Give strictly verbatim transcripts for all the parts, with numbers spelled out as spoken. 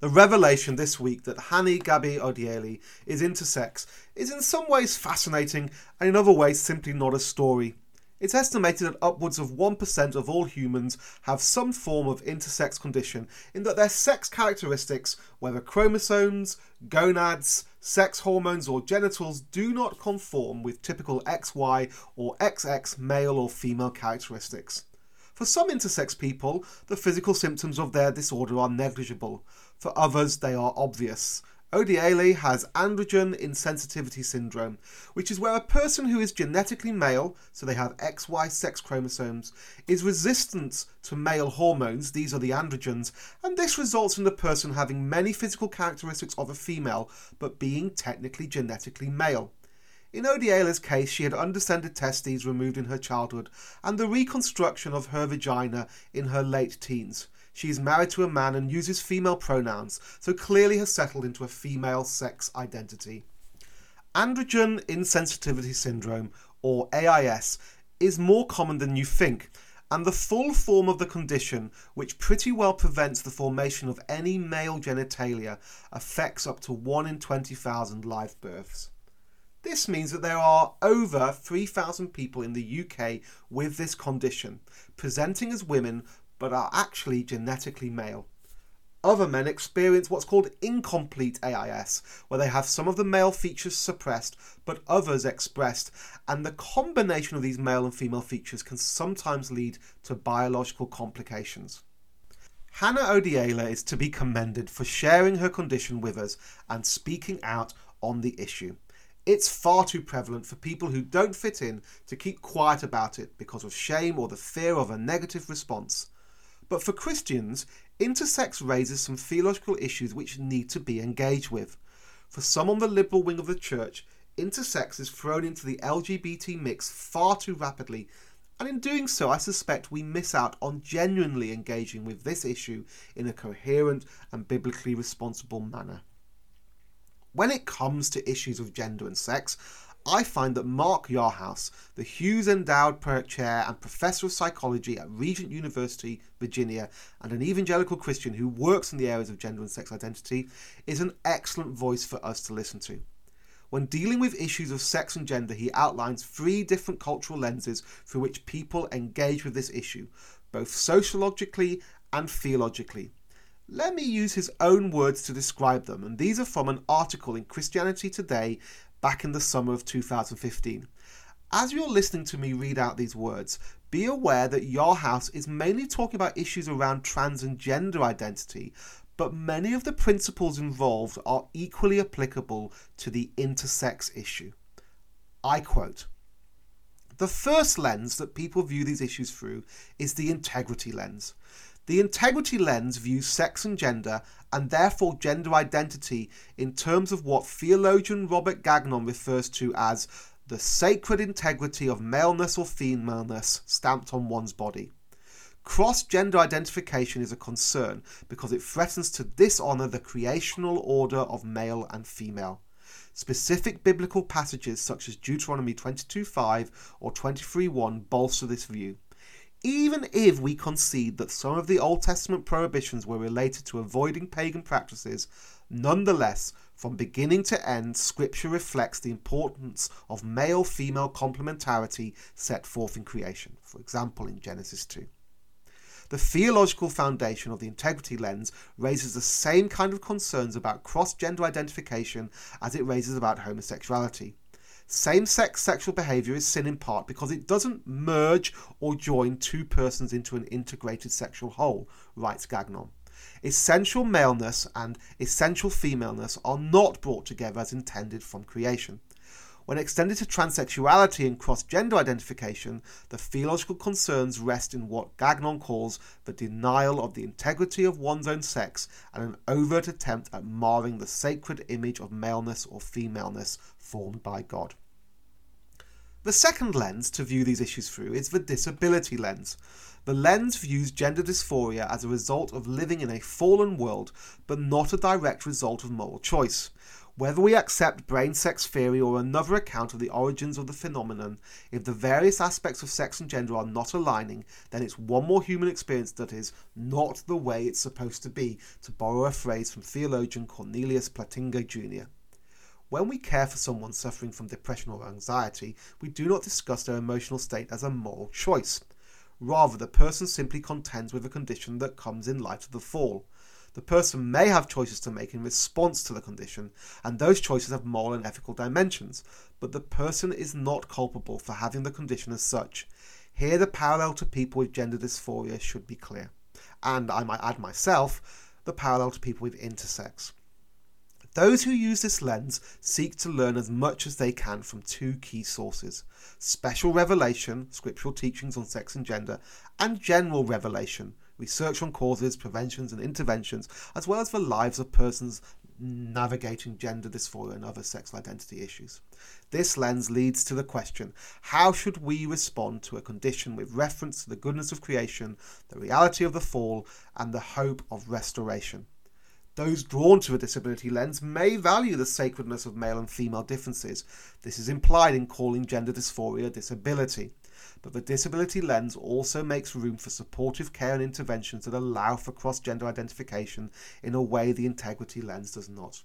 The revelation this week that Hani Gabi Odiele is intersex is in some ways fascinating and in other ways simply not a story. It's estimated that upwards of one percent of all humans have some form of intersex condition in that their sex characteristics, whether chromosomes, gonads, sex hormones or genitals, do not conform with typical X Y or X X male or female characteristics. For some intersex people, the physical symptoms of their disorder are negligible. For others, they are obvious. Odiele has androgen insensitivity syndrome, which is where a person who is genetically male, so they have X Y sex chromosomes, is resistant to male hormones, these are the androgens, and this results in the person having many physical characteristics of a female, but being technically genetically male. In Odiele's case, she had undescended testes removed in her childhood and the reconstruction of her vagina in her late teens. She is married to a man and uses female pronouns, so clearly has settled into a female sex identity. Androgen insensitivity syndrome, or A I S, is more common than you think, and the full form of the condition, which pretty well prevents the formation of any male genitalia, affects up to one in twenty thousand live births. This means that there are over three thousand people in the U K with this condition, presenting as women but are actually genetically male. Other men experience what's called incomplete A I S, where they have some of the male features suppressed but others expressed, and the combination of these male and female features can sometimes lead to biological complications. Hannah Odiele is to be commended for sharing her condition with us and speaking out on the issue. It's far too prevalent for people who don't fit in to keep quiet about it because of shame or the fear of a negative response. But for Christians, intersex raises some theological issues which need to be engaged with. For some on the liberal wing of the church, intersex is thrown into the L G B T mix far too rapidly, and in doing so I suspect we miss out on genuinely engaging with this issue in a coherent and biblically responsible manner. When it comes to issues of gender and sex, I find that Mark Yarhouse, the Hughes Endowed Chair and Professor of Psychology at Regent University, Virginia, and an evangelical Christian who works in the areas of gender and sex identity, is an excellent voice for us to listen to. When dealing with issues of sex and gender, he outlines three different cultural lenses through which people engage with this issue, both sociologically and theologically. Let me use his own words to describe them, and these are from an article in Christianity Today back in the summer of two thousand fifteen. As you're listening to me read out these words, be aware that Yarhouse is mainly talking about issues around trans and gender identity, but many of the principles involved are equally applicable to the intersex issue. I quote, "The first lens that people view these issues through is the integrity lens. The integrity lens views sex and gender, and therefore gender identity, in terms of what theologian Robert Gagnon refers to as the sacred integrity of maleness or femaleness stamped on one's body. Cross-gender identification is a concern because it threatens to dishonour the creational order of male and female. Specific biblical passages such as Deuteronomy twenty-two five or twenty-three one bolster this view. Even if we concede that some of the Old Testament prohibitions were related to avoiding pagan practices, nonetheless, from beginning to end, Scripture reflects the importance of male-female complementarity set forth in creation, for example in Genesis two. The theological foundation of the integrity lens raises the same kind of concerns about cross-gender identification as it raises about homosexuality. Same-sex sexual behaviour is sin in part because it doesn't merge or join two persons into an integrated sexual whole, writes Gagnon. Essential maleness and essential femaleness are not brought together as intended from creation. When extended to transsexuality and cross-gender identification, the theological concerns rest in what Gagnon calls the denial of the integrity of one's own sex and an overt attempt at marring the sacred image of maleness or femaleness formed by God. The second lens to view these issues through is the disability lens. The lens views gender dysphoria as a result of living in a fallen world, but not a direct result of moral choice. Whether we accept brain sex theory or another account of the origins of the phenomenon, if the various aspects of sex and gender are not aligning, then it's one more human experience that is not the way it's supposed to be, to borrow a phrase from theologian Cornelius Plantinga Junior When we care for someone suffering from depression or anxiety, we do not discuss their emotional state as a moral choice. Rather, the person simply contends with a condition that comes in light of the fall. The person may have choices to make in response to the condition, and those choices have moral and ethical dimensions, but the person is not culpable for having the condition as such. Here the parallel to people with gender dysphoria should be clear. And I might add myself, the parallel to people with intersex. Those who use this lens seek to learn as much as they can from two key sources: special revelation, scriptural teachings on sex and gender, and general revelation, research on causes, preventions and interventions, as well as the lives of persons navigating gender dysphoria and other sexual identity issues. This lens leads to the question, how should we respond to a condition with reference to the goodness of creation, the reality of the fall, and the hope of restoration? Those drawn to a disability lens may value the sacredness of male and female differences. This is implied in calling gender dysphoria a disability. But the disability lens also makes room for supportive care and interventions that allow for cross-gender identification in a way the integrity lens does not.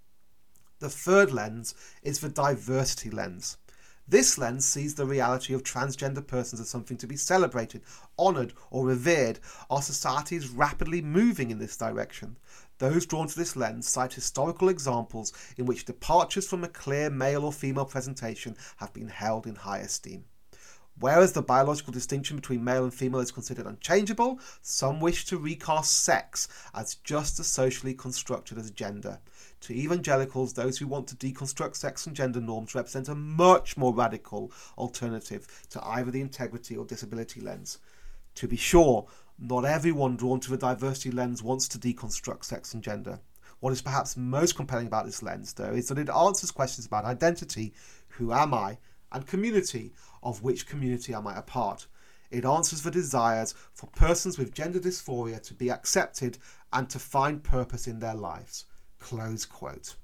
The third lens is the diversity lens. This lens sees the reality of transgender persons as something to be celebrated, honoured or revered. Our society is rapidly moving in this direction. Those drawn to this lens cite historical examples in which departures from a clear male or female presentation have been held in high esteem. Whereas the biological distinction between male and female is considered unchangeable, some wish to recast sex as just as socially constructed as gender. To evangelicals, those who want to deconstruct sex and gender norms represent a much more radical alternative to either the integrity or disability lens. To be sure, not everyone drawn to the diversity lens wants to deconstruct sex and gender. What is perhaps most compelling about this lens, though, is that it answers questions about identity, who am I, and community, of which community am I a part. It answers the desires for persons with gender dysphoria to be accepted and to find purpose in their lives. Close quote.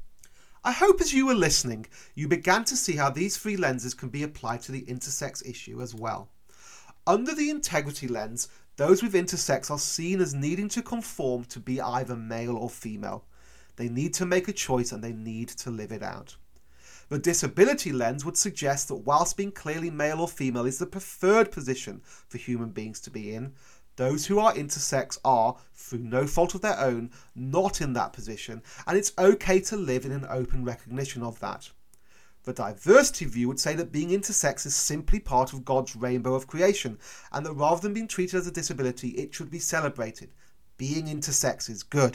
I hope as you were listening, you began to see how these three lenses can be applied to the intersex issue as well. Under the integrity lens, those with intersex are seen as needing to conform to be either male or female. They need to make a choice and they need to live it out. The disability lens would suggest that whilst being clearly male or female is the preferred position for human beings to be in, those who are intersex are, through no fault of their own, not in that position, and it's okay to live in an open recognition of that. The diversity view would say that being intersex is simply part of God's rainbow of creation, and that rather than being treated as a disability, it should be celebrated. Being intersex is good.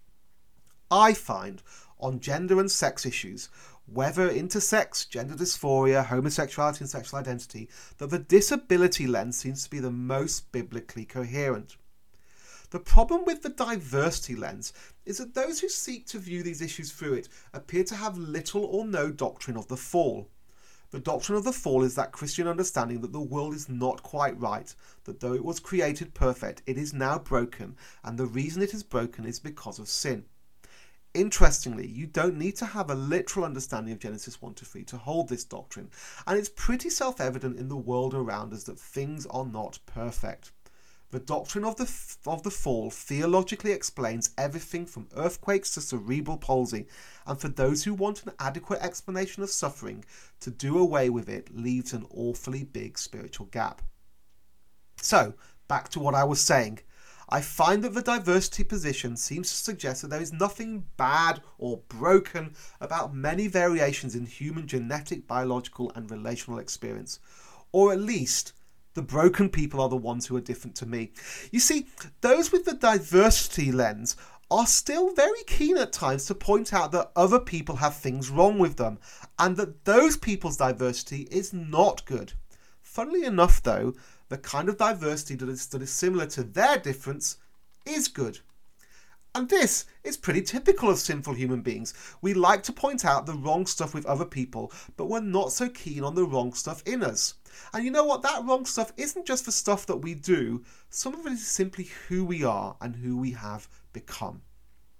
I find, on gender and sex issues, whether intersex, gender dysphoria, homosexuality and sexual identity, that the disability lens seems to be the most biblically coherent. The problem with the diversity lens is that those who seek to view these issues through it appear to have little or no doctrine of the fall. The doctrine of the fall is that Christian understanding that the world is not quite right, that though it was created perfect, it is now broken, and the reason it is broken is because of sin. Interestingly, you don't need to have a literal understanding of Genesis one to three to hold this doctrine, and it's pretty self-evident in the world around us that things are not perfect. The doctrine of the, of the fall theologically explains everything from earthquakes to cerebral palsy, and for those who want an adequate explanation of suffering, to do away with it leaves an awfully big spiritual gap. So, back to what I was saying. I find that the diversity position seems to suggest that there is nothing bad or broken about many variations in human genetic, biological and relational experience. Or at least, the broken people are the ones who are different to me. You see, those with the diversity lens are still very keen at times to point out that other people have things wrong with them, and that those people's diversity is not good. Funnily enough though, the kind of diversity that is, that is similar to their difference is good. And this is pretty typical of sinful human beings. We like to point out the wrong stuff with other people, but we're not so keen on the wrong stuff in us. And you know what? That wrong stuff isn't just the stuff that we do. Some of it is simply who we are and who we have become.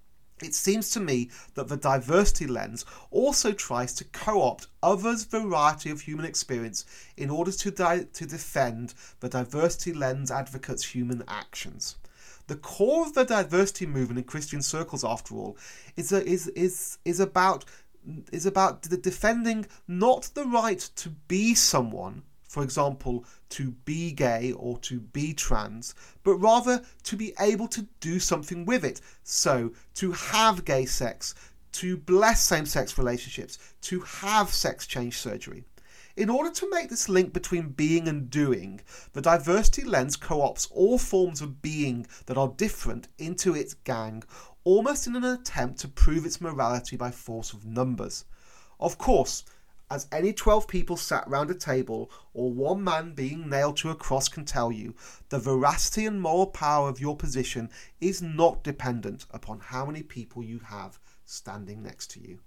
It seems to me that the diversity lens also tries to co-opt others' variety of human experience in order to, di- to defend the diversity lens advocates' human actions. The core of the diversity movement in Christian circles, after all, is a, is is is about is about defending not the right to be someone, for example, to be gay or to be trans, but rather to be able to do something with it. So, to have gay sex, to bless same-sex relationships, to have sex change surgery. In order to make this link between being and doing, the diversity lens co-opts all forms of being that are different into its gang, almost in an attempt to prove its morality by force of numbers. Of course, as any twelve people sat round a table, or one man being nailed to a cross can tell you, the veracity and moral power of your position is not dependent upon how many people you have standing next to you.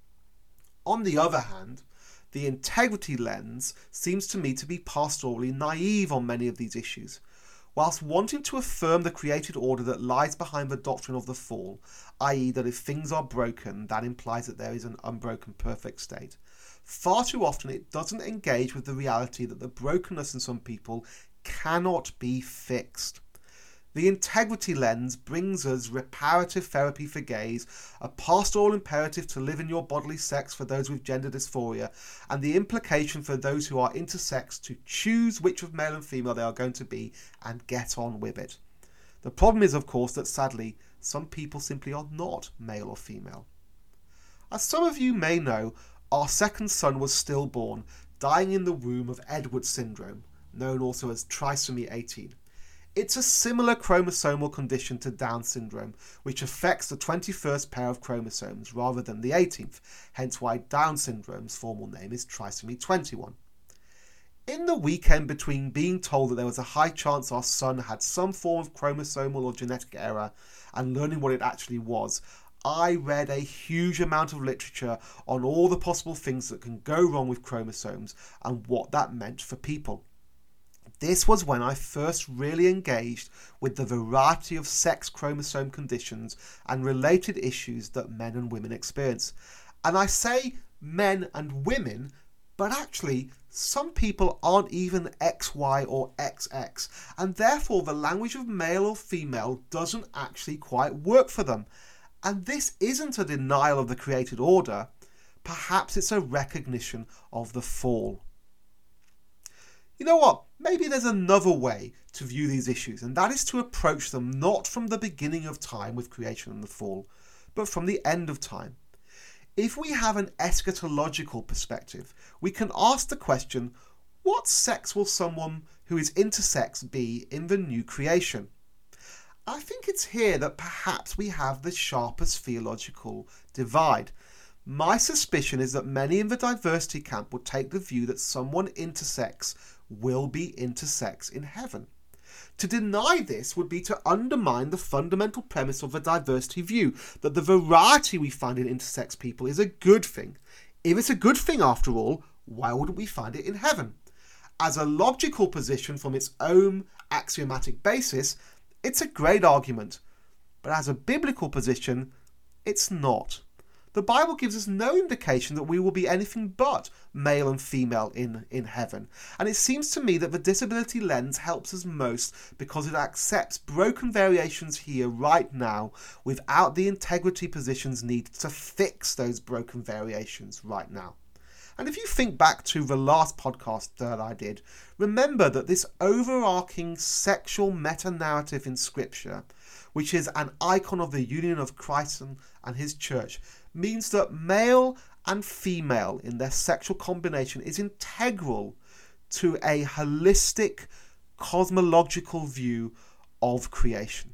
On the other hand, the integrity lens seems to me to be pastorally naive on many of these issues. Whilst wanting to affirm the created order that lies behind the doctrine of the fall, that is that if things are broken, that implies that there is an unbroken perfect state, far too often it doesn't engage with the reality that the brokenness in some people cannot be fixed. The integrity lens brings us reparative therapy for gays, a pastoral imperative to live in your bodily sex for those with gender dysphoria, and the implication for those who are intersex to choose which of male and female they are going to be and get on with it. The problem is, of course, that sadly, some people simply are not male or female. As some of you may know, our second son was stillborn, dying in the womb of Edwards syndrome, known also as trisomy eighteen. It's a similar chromosomal condition to Down syndrome, which affects the twenty-first pair of chromosomes rather than the eighteenth, hence why Down syndrome's formal name is trisomy twenty-one. In the weekend between being told that there was a high chance our son had some form of chromosomal or genetic error and learning what it actually was, I read a huge amount of literature on all the possible things that can go wrong with chromosomes and what that meant for people. This was when I first really engaged with the variety of sex chromosome conditions and related issues that men and women experience. And I say men and women, but actually some people aren't even X Y or X X, and therefore the language of male or female doesn't actually quite work for them. And this isn't a denial of the created order, perhaps it's a recognition of the fall. You know what? Maybe there's another way to view these issues, and that is to approach them not from the beginning of time with creation and the fall, but from the end of time. If we have an eschatological perspective, we can ask the question, what sex will someone who is intersex be in the new creation? I think it's here that perhaps we have the sharpest theological divide. My suspicion is that many in the diversity camp would take the view that someone intersex will be intersex in heaven. To deny this would be to undermine the fundamental premise of the diversity view, that the variety we find in intersex people is a good thing. If it's a good thing after all, why wouldn't we find it in heaven? As a logical position from its own axiomatic basis, it's a great argument, but as a biblical position, it's not. The Bible gives us no indication that we will be anything but male and female in, in heaven. And it seems to me that the disability lens helps us most because it accepts broken variations here right now without the integrity positions needed to fix those broken variations right now. And if you think back to the last podcast that I did, remember that this overarching sexual meta-narrative in Scripture, which is an icon of the union of Christ and, and his church, means that male and female in their sexual combination is integral to a holistic cosmological view of creation.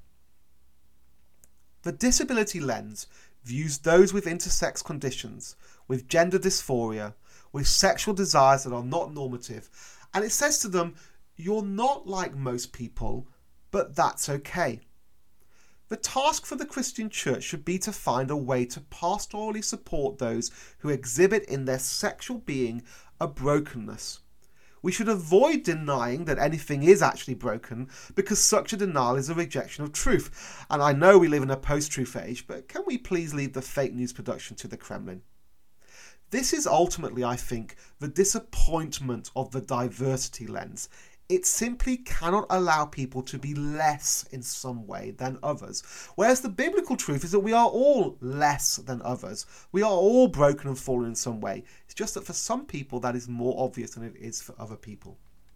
The disability lens views those with intersex conditions, with gender dysphoria, with sexual desires that are not normative, and it says to them, you're not like most people, but that's okay. The task for the Christian church should be to find a way to pastorally support those who exhibit in their sexual being a brokenness. We should avoid denying that anything is actually broken, because such a denial is a rejection of truth. And I know we live in a post-truth age, but can we please leave the fake news production to the Kremlin? This is ultimately, I think, the disappointment of the diversity lens. It simply cannot allow people to be less in some way than others. Whereas the biblical truth is that we are all less than others. We are all broken and fallen in some way. It's just that for some people that is more obvious than it is for other people.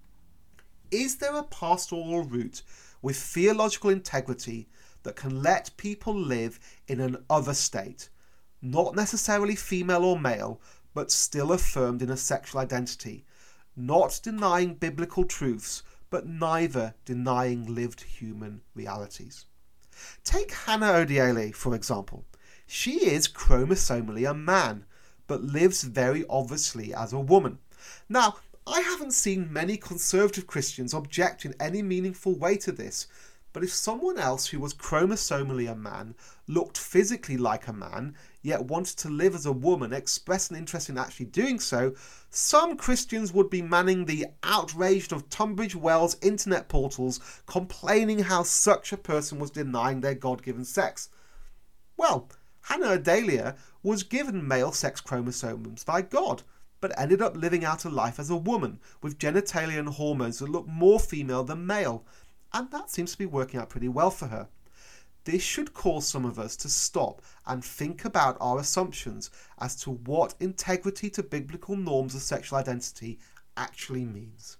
Is there a pastoral route with theological integrity that can let people live in an other state? Not necessarily female or male, but still affirmed in a sexual identity. Not denying biblical truths, but neither denying lived human realities. Take Hannah Odiele, for example. She is chromosomally a man, but lives very obviously as a woman. Now, I haven't seen many conservative Christians object in any meaningful way to this, but if someone else who was chromosomally a man, looked physically like a man, yet wanted to live as a woman, expressed an interest in actually doing so, some Christians would be manning the outraged of Tunbridge Wells internet portals, complaining how such a person was denying their God-given sex. Well, Hannah Odiele was given male sex chromosomes by God, but ended up living out a life as a woman, with genitalia and hormones that look more female than male. And that seems to be working out pretty well for her. This should cause some of us to stop and think about our assumptions as to what integrity to biblical norms of sexual identity actually means.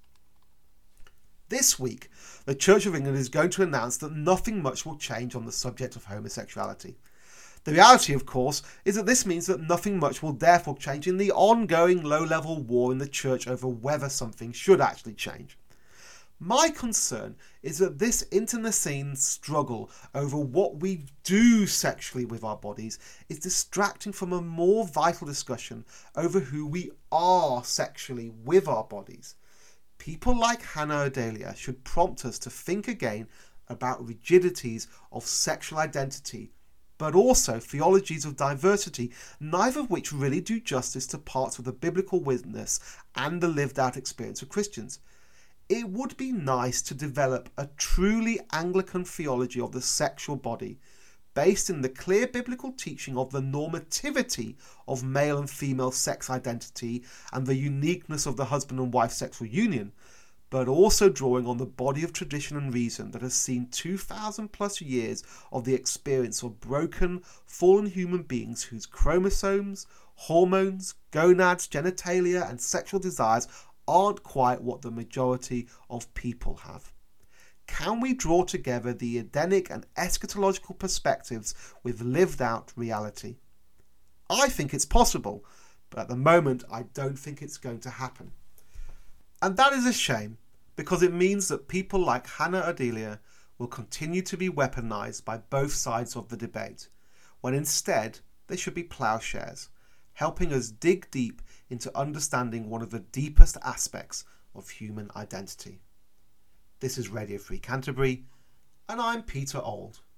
This week, the Church of England is going to announce that nothing much will change on the subject of homosexuality. The reality, of course, is that this means that nothing much will therefore change in the ongoing low-level war in the Church over whether something should actually change. My concern is that this internecine struggle over what we do sexually with our bodies is distracting from a more vital discussion over who we are sexually with our bodies. People like Hannah Odiele should prompt us to think again about rigidities of sexual identity, but also theologies of diversity, neither of which really do justice to parts of the biblical witness and the lived out experience of Christians. It would be nice to develop a truly Anglican theology of the sexual body, based in the clear biblical teaching of the normativity of male and female sex identity and the uniqueness of the husband and wife sexual union, but also drawing on the body of tradition and reason that has seen two thousand plus years of the experience of broken, fallen human beings whose chromosomes, hormones, gonads, genitalia and sexual desires aren't quite what the majority of people have. Can we draw together the Edenic and eschatological perspectives with lived out reality? I think it's possible, but at the moment I don't think it's going to happen. And that is a shame, because it means that people like Hannah Odiele will continue to be weaponized by both sides of the debate, when instead they should be plowshares, helping us dig deep into understanding one of the deepest aspects of human identity. This is Radio Free Canterbury, and I'm Peter Auld.